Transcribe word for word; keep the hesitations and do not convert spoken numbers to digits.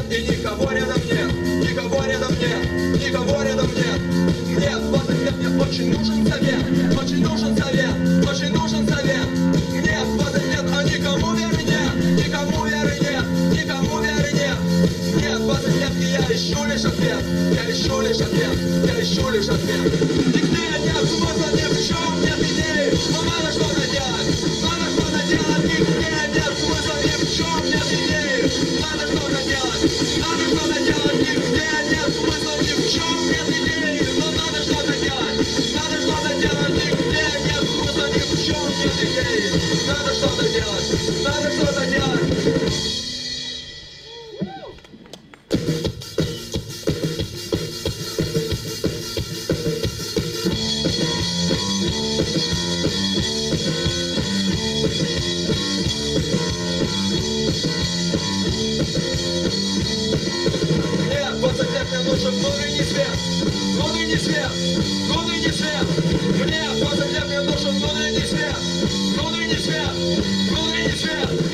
И никого рядом нет, никого рядом нет, никого рядом нет. Мне двадцать лет, мне очень нужен совет, очень нужен совет, очень нужен совет. Мне двадцать лет, а никому веры нет, никому веры нет, никому веры нет. Мне двадцать лет, и я ищу лишь ответ, я ищу лишь ответ, я ищу лишь ответ. Нигде нет смысла, ни в чем нет идеи, но надо что-то делать, надо что-то делать. Нигде нет смысла, ни в чем нет идеи, надо что-то делать, надо что-то делать. Нигде нет смысла, ни в чем нет идеи, но надо что-то делать, надо что-то делать. Нигде нет смысла, ни в чем нет идеи, надо что-то делать, надо что-то делать. Мне нужен внутренний свет, внутренний свет, внутренний свет. Мне двадцать лет, мне нужен внутренний свет, внутренний свет, внутренний свет.